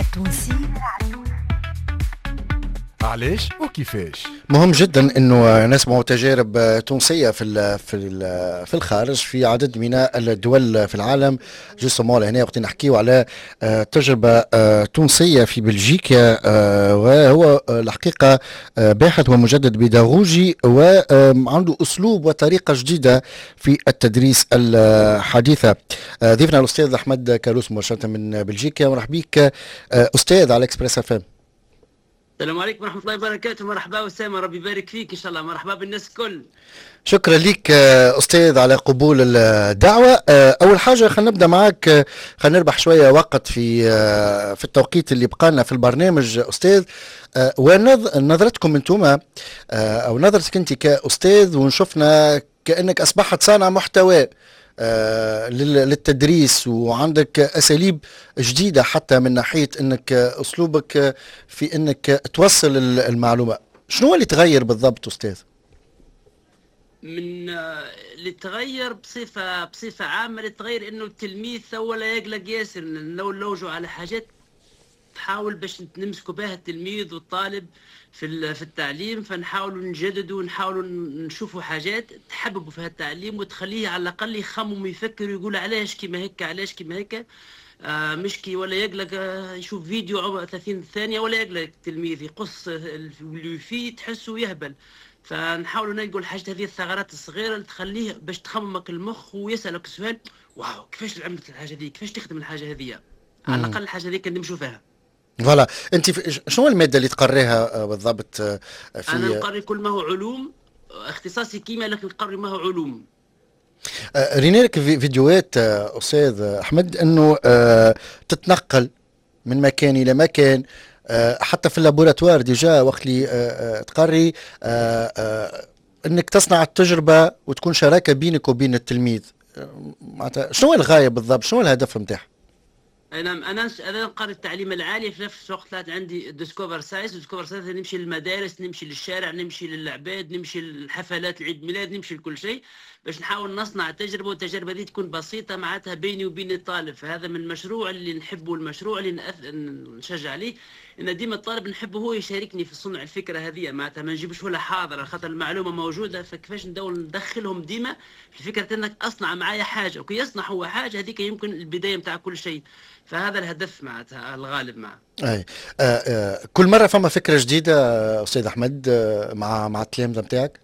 التونسي علاش وكيفاش؟ مهم جدا انه نسمع تجارب تونسيه في الخارج في عدد من الدول في العالم. جوستومون لهنا وقت نحكيو على تجربه تونسيه في بلجيكا، وهو الحقيقه باحث ومجدد بيداغوجي وعنده اسلوب وطريقه جديده في التدريس الحديثه. ضيفنا الاستاذ احمد كاروس مباشره من بلجيكا. مرحبا بك استاذ على اكسبريس اف ام. السلام عليكم ورحمة الله وبركاته. مرحبا أسامة، ربي يبارك فيك إن شاء الله. مرحبا بالناس الكل. شكرا لك أستاذ على قبول الدعوة. أول حاجة خلينا نبدأ معك، خلينا نربح شوية وقت في التوقيت اللي بقالنا في البرنامج أستاذ، ونظرتكم أنتم أو نظرتك أنت كأستاذ، ونشوفنا كأنك أصبحت صانع محتوى للتدريس، وعندك أساليب جديدة حتى من ناحية أنك أسلوبك في أنك توصل المعلومة. شنو اللي تغير بالضبط أستاذ؟ من اللي تغير بصفة عامة، اللي تغير إنه التلميذ ولا يقلق ياسر نلوجوا على حاجات تحاول باش نمسكوا بها التلميذ والطالب في التعليم، فنحاولوا نجددوا ونحاولوا نشوفوا حاجات تحببوا في التعليم وتخليه على الأقل يخمم ويفكر ويقول علاش كيما هيك علاش كيما هيك. مشكي ولا يقلق يشوف فيديو 30 ثانية ولا يقلق التلميذ يقص اللي فيه تحسه يهبل. فنحاولوا نلقوا الحاجات هذه الثغرات الصغيرة اللي تخليه باش تخممك المخ ويسألك السؤال واو كيفاش عملت الحاجة دي، كيفاش تخدم الحاجة هذه. على الأقل الحاجة هذه كان نمشوا فيها. فوالا، انت شنو الماده اللي تقريها بالضبط؟ انا نقري كل ما هو علوم، اختصاصي كيمياء لكن نقري ما هو علوم. رينا لك فيديوهات استاذ احمد انه تتنقل من مكان الى مكان، حتى في اللابوراتوار ديجا وقت اللي تقري انك تصنع التجربه وتكون شراكه بينك وبين التلميذ. معناتها شنو الغايه بالضبط؟ شنو الهدف نتاعها؟ نعم، انا نقري التعليم العالي في نفس الوقت عندي ديسكوفر ساينس نمشي للمدارس، نمشي للشارع، نمشي للعباد، نمشي للحفلات العيد ميلاد، نمشي لكل شيء باش نحاول نصنع تجربه، والتجربه دي تكون بسيطه معناتها بيني وبين الطالب. فهذا من المشروع اللي نحبه، المشروع اللي نشجع عليه، ان ديما الطالب نحبه هو يشاركني في صنع الفكره هذه. معناتها ما نجيبش ولا حاضر خاطر المعلومه موجوده، فكيفاش ندخلهم ديما في فكره انك اصنع معايا حاجه، وكي يصنع هو حاجه هذيك يمكن البدايه نتاع كل شيء. فهذا الهدف معناتها الغالب معه. اي كل مره فما فكره جديده استاذ احمد مع التلامذه نتاعك؟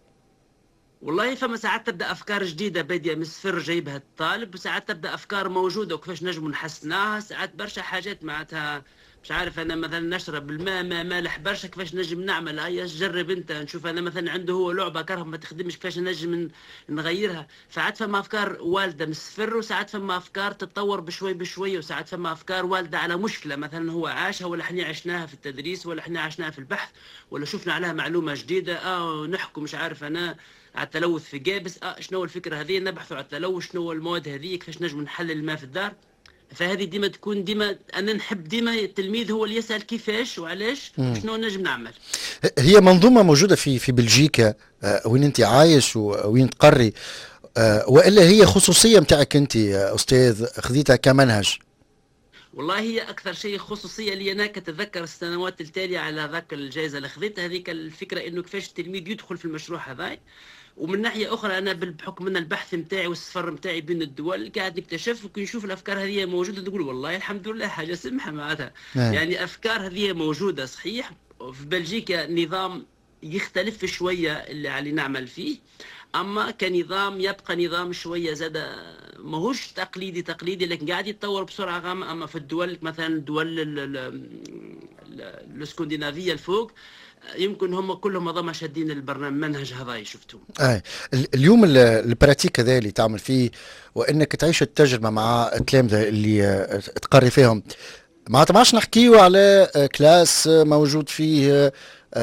والله فما ساعات تبدا افكار جديده باديه من الصفر جايبها الطالب، وساعات تبدا افكار موجوده وكيفاش نجموا نحسناها. ساعات برشا حاجات معناتها مش عارف، انا مثلا نشرب الماء ما مالح برشا، كيفاش نجم نعمل؟ هيا جرب انت. نشوف انا مثلا عنده هو لعبه كره ما تخدمش، كيفاش نجم نغيرها. ساعات فما افكار والده من الصفر، وساعات فما افكار تتطور بشوي بشوي، وساعات فما افكار والده على مشكله مثلا هو عاشها ولا احنا عشناها في التدريس ولا احنا عشناها في البحث ولا شفنا عليها معلومه جديده. نحكم مش عارف انا على التلوث في جابس، شنو الفكره هذه، نبحثوا على التلوث، شنو المواد هذه، كيفاش نجم نحلل الماء في الدار. فهذه ديما تكون انا نحب ديما التلميذ هو اللي يسال كيفاش وعلاش وشنو نجم نعمل. هي منظومه موجوده في بلجيكا وين انت عايش وين تقري، والا هي خصوصيه نتاعك انت استاذ خذيتها كمنهج؟ والله هي اكثر شيء خصوصيه لي انا. كتذكر السنوات التاليه على ذاك الجائزه اللي خذيتها هذيك الفكره انه كيفاش التلميذ يدخل في المشروع هذا. ومن ناحيه اخرى انا بحكم ان البحث نتاعي والسفر نتاعي بين الدول قاعد نكتشف وكي نشوف الافكار هذه موجوده تقول والله الحمد لله حاجه سمحه معناتها. يعني افكار هذه موجوده صحيح. في بلجيكا نظام يختلف شويه اللي نعمل فيه، اما كنظام يبقى نظام شويه زاد ماهوش تقليدي لكن قاعد يتطور بسرعه غامه. اما في الدول مثلا الدول الاسكندنافيه الفوق يمكن هم كلهم هذوما شادين البرنامج منهج هذا شفتوه. اليوم البراتيك هذا اللي تعمل فيه وانك تعيش التجربه مع التلامذه اللي تقري فيهم، معناتها ما عادش نحكيو على كلاس موجود فيه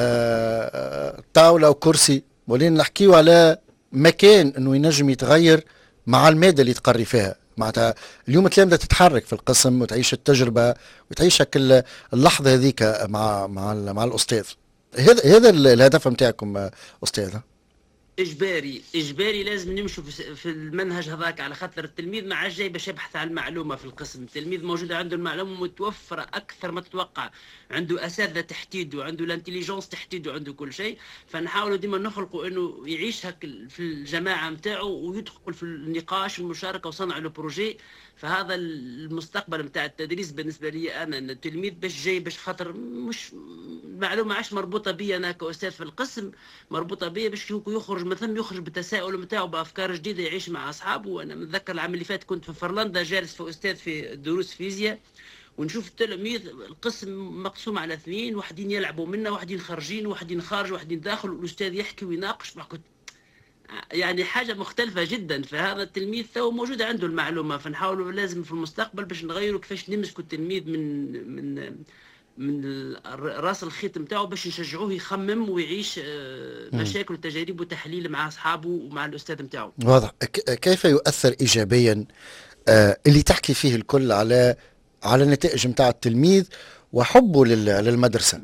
طاوله وكرسي، ولكن نحكيو على مكان انه ينجم يتغير مع الماده اللي تقري فيها. معناتها اليوم التلامذه تتحرك في القسم وتعيش التجربه وتعيشك اللحظه هذيك مع الاستاذ. هذا الهدف نتاعكم استاذ؟ اجباري لازم نمشوا في المنهج هذاك، على خاطر التلميذ ما عادش جاي باش يبحث عن المعلومه في القسم. التلميذ موجود عنده المعلومه متوفره اكثر ما تتوقع، عنده اساتذه تحتيده، عنده الانتليجنس تحتيده، عنده كل شيء. فنحاولوا ديما نخلقوا انه يعيش هك في الجماعه نتاعو ويدخل في النقاش والمشاركه وصنع له بروجي. فهذا المستقبل نتاع التدريس بالنسبه لي انا، ان التلميذ باش جاي باش خاطر مش المعلومه عادش مربوطه بي انا كاستاذ في القسم، مربوطه بي باش يخرج مثلا يخرج بالتساؤل نتاعو بافكار جديده يعيش مع اصحابه. وانا متذكر العام اللي فات كنت في فرنسا جالس في استاذ في دروس فيزياء، ونشوف التلاميذ القسم مقسوم على اثنين، واحدين يلعبوا منا، واحدين خارجين، واحدين خارج، واحدين داخل، والاستاذ يحكي ويناقش. كنت يعني حاجه مختلفه جدا. فهذا التلميذ تو موجود عنده المعلومه، فنحاولوا لازم في المستقبل باش نغيروا كيفاش نمسكوا التلميذ من راس الخيط نتاعو باش نشجعوه يخمم ويعيش مشاكل وتجارب وتحليل مع اصحابه ومع الاستاذ نتاعو. واضح. كيف يؤثر ايجابيا اللي تحكي فيه الكل على النتائج نتاع التلميذ وحبه للمدرسه؟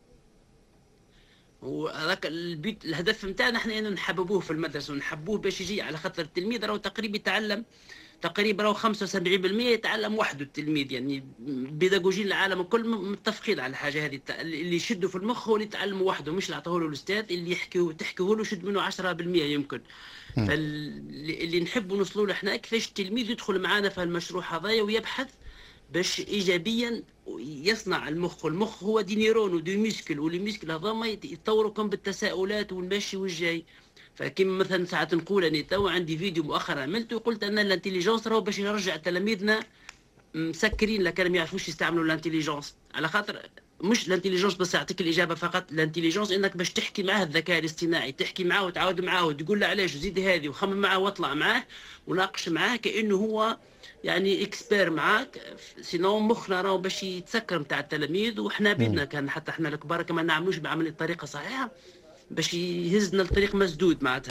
وهذاك الهدف نتاعنا احنا انه نحببوه في المدرسه ونحبوه باش يجي، على خاطر التلميذ راهو تقريبا يتعلم تقريبا راهو 75% يتعلم وحده التلميذ. يعني بيداغوجيين العالم الكل متفقين على الحاجه هذه، اللي يشده في المخ هو اللي يتعلم وحده، مش اللي عطاه له الاستاذ اللي تحكيه له يشد منه 10% يمكن. فاللي نحب نوصلوا له احنا كيفاش التلميذ يدخل معنا في المشروع هذايا ويبحث باش ايجابيا يصنع المخ. والمخ هو دي نيرون ودي ميسكل، والميسكل هذوما يتطوروا كم بالتساؤلات والمشي والجاي. فكيما مثلا ساعات نقول اني تو عندي فيديو مؤخرا عملته وقلت ان الانتليجنس راهو باش يرجع تلاميذنا مسكرين لكن ما يعرفوش يستعملوا الانتليجنس، على خاطر مش الانتليجنس بس يعطيك الاجابه فقط. الانتليجنس انك باش تحكي معاه الذكاء الاصطناعي، تحكي معاه وتعاود معاه وتقول له علاش وزيد هذه وخمم معاه واطلع معاه وناقش معاه كانه هو يعني اكسبير معاك. سينو مخنا راهو باش يتسكر نتاع التلاميذ، وحنا بيدنا كان حتى احنا الكبار كما نعملوش بعمل الطريقه صحيحه باش يهزنا الطريق مسدود معناتها.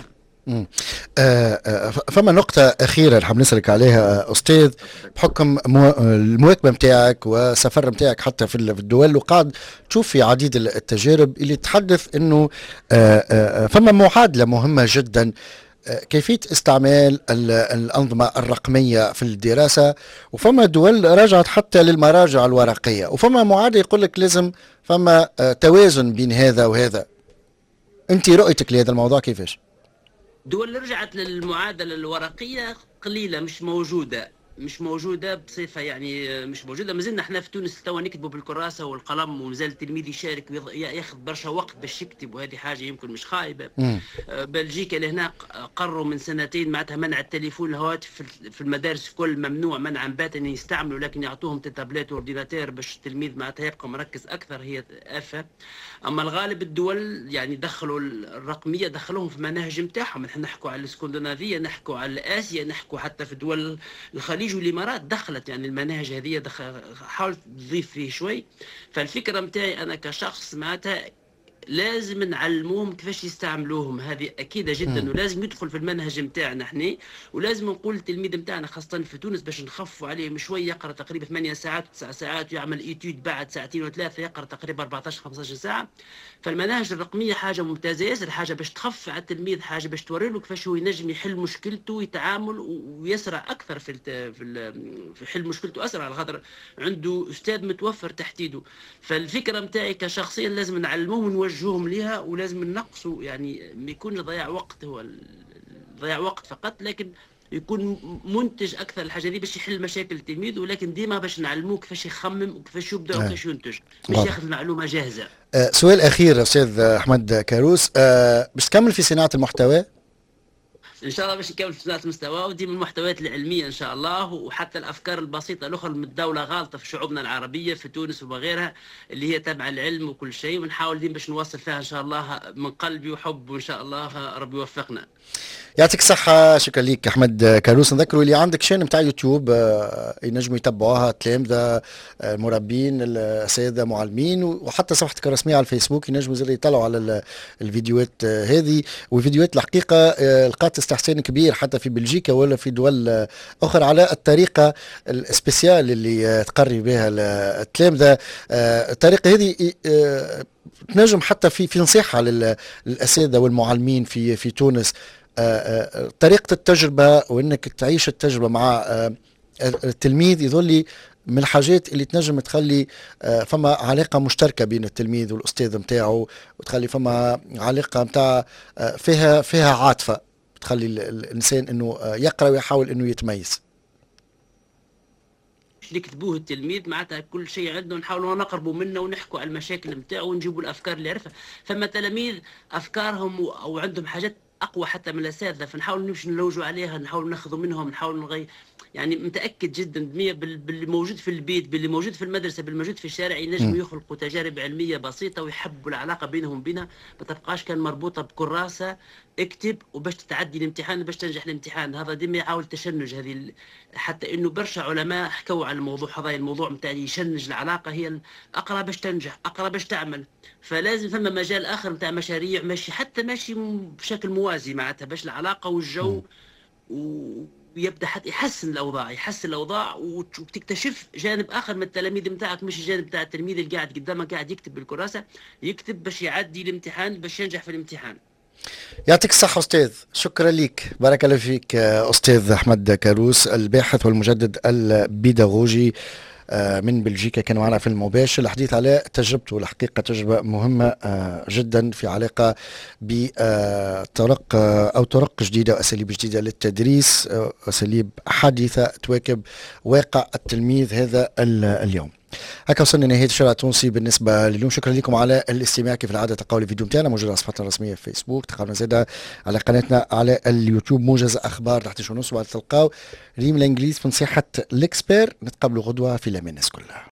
فما نقطة أخيرة نحب نسألك عليها أستاذ، بحكم المواكبة متاعك والسفر متاعك حتى في الدول، وقاعد تشوف في عديد التجارب اللي تحدث أنه فما معادلة مهمة جدا، كيفية استعمال الأنظمة الرقمية في الدراسة، وفما دول رجعت حتى للمراجع الورقية، وفما معادلة يقول لك لازم فما توازن بين هذا وهذا. أنت رؤيتك لهذا الموضوع كيفاش؟ دول اللي رجعت للمعادله الورقيه قليله، مش موجوده بصفه يعني مش موجوده. مازلنا احنا في تونس توا نكتبوا بالكراسه والقلم، ومازال التلميذ يشارك ياخذ برشا وقت باش يكتب، وهذه حاجه يمكن مش خايبه. بلجيكا لهنا قرروا من سنتين معناتها منع التليفون الهواتف في المدارس الكل، ممنوع منعا باتا يستعملوا، لكن يعطوهم تابلات واورديناتير باش التلميذ معناتها يبقى مركز اكثر. هي افه. اما الغالب الدول يعني دخلوا الرقميه دخلوهم في مناهج نتاعهم. نحن نحكوا على الاسكندنافيه، نحكوا على اسيا، نحكوا حتى في دول الخليج والامارات دخلت يعني المناهج هذه، حاولت تضيف فيه شوي. فالفكره نتاعي انا كشخص معناتها لازم نعلموهم كيفاش يستعملوهم، هذه اكيده جدا، ولازم يدخل في المنهج نتاعنا احنا، ولازم نقول التلميذ نتاعنا خاصه في تونس باش نخفوا عليهم شويه، يقرا تقريبا 8 ساعات و9 ساعات ويعمل ايتود بعد ساعتين وثلاثه يقرا تقريبا 14 15 ساعه. فالمناهج الرقميه حاجه ممتازه ياسر، حاجه باش تخفف على التلميذ، حاجه باش توري له كيفاش هو ينجم يحل مشكلته ويتعامل ويسرع اكثر في حل مشكلته اسرع، على خاطر عنده استاذ متوفر تحت ايده. فالفكره نتاعي كشخصيا لازم نعلموهم ونوجههم ليها، ولازم ننقصوا يعني ما يكونش ضياع وقت، هو ضياع وقت فقط، لكن يكون منتج اكثر الحاجه دي باش يحل مشاكل التلميذ، ولكن ديما باش نعلموه كيفاش يخمم وكيفاش يبدا وكيفاش ينتج، مش ياخذ معلومه جاهزه. سؤال اخير استاذ احمد كاروس، باش تكمل في صناعه المحتوى؟ ان شاء الله باش نكمل في صناعه المستوى، ودي من المحتويات العلميه ان شاء الله، وحتى الافكار البسيطه الاخرى من الدوله غالطه في شعوبنا العربيه في تونس وغيرها اللي هي تبع العلم وكل شيء، ونحاول ديما باش نوصل فيها ان شاء الله من قلبي وحب، وان شاء الله ربي يوفقنا. يعطيك الصحة، شكرا ليك أحمد كاروس. نذكروا اللي عندك شان نتاع يوتيوب ينجموا يتبعوها، تلامذة مربين الأساتذة معلمين، وحتى صفحتك الرسمية على الفيسبوك ينجموا زي يطلعوا على الفيديوهات هذه، والفيديوهات الحقيقة لقات استحسان كبير حتى في بلجيكا ولا في دول أخرى على الطريقة السبيسيال اللي تقري بها التلامذة. الطريقة هذه تنجم حتى في نصيحة للأساتذة والمعلمين في تونس، طريقة التجربة وأنك تعيش التجربة مع التلميذ يظل من الحاجات اللي تنجم تخلي فما علاقة مشتركة بين التلميذ والأستاذ متاعه، وتخلي فما علاقة متاع فيها عاطفة، تخلي الإنسان أنه يقرأ ويحاول أنه يتميز. اللي كتبوه التلميذ معناتها كل شيء عنده نحاولوا نقربوا منه ونحكوا على المشاكل نتاعو ونجيبوا الافكار اللي يعرفها. فما تلاميذ افكارهم او عندهم حاجات اقوى حتى من الاساتذه، فنحاول نمشي نلوجوا عليها، نحاول ناخذوا منهم، نحاول نغير. يعني متاكد جدا باللي موجود في البيت، باللي موجود في المدرسه، باللي موجود في الشارع، ينجموا يخلقوا تجارب علميه بسيطه ويحبوا العلاقه بينهم بينها، ما تبقاش كان مربوطه بكراسه اكتب وباش تتعدي الامتحان باش تنجح الامتحان. هذا ديما يحاول تشنج هذه، حتى انه برشا علماء حكوا على الموضوع هذا، الموضوع نتاع يشنج العلاقه، هي اقرا باش تنجح، اقرا باش تعمل. فلازم ثم مجال اخر نتاع مشاريع ماشي حتى ماشي بشكل موازي معناتها باش العلاقه والجو ويبدا حتى يحسن الاوضاع وتكتشف جانب اخر من التلاميذ نتاعك، مش الجانب نتاع التلميذ اللي قاعد قدامك قاعد يكتب بالكراسه، يكتب باش يعدي الامتحان باش ينجح في الامتحان. يعطيك الصحة أستاذ، شكرا لك، بارك الله فيك أستاذ أحمد كاروس الباحث والمجدد البيداغوجي من بلجيكا، كان معنا في المباشر الحديث على تجربته. الحقيقة تجربة مهمة جدا في علاقة بطرق أو طرق جديدة وأساليب جديدة للتدريس، أساليب حديثة تواكب واقع التلميذ هذا اليوم. هكا وصلنا لنهاية الشارع التونسي بالنسبة لليوم. شكرا لكم على الاستماع. كيف العادة تلقاو الفيديو نتاعنا موجود على صفحتنا الرسمية في فيسبوك، تلقاونا زادة على قناتنا على اليوتيوب موجز أخبار تحت 11:30، وبعد تلقاو ريم الإنجليز في نصيحة الإكسبير. نتقابلوا غدوة في الأمان الناس كلها.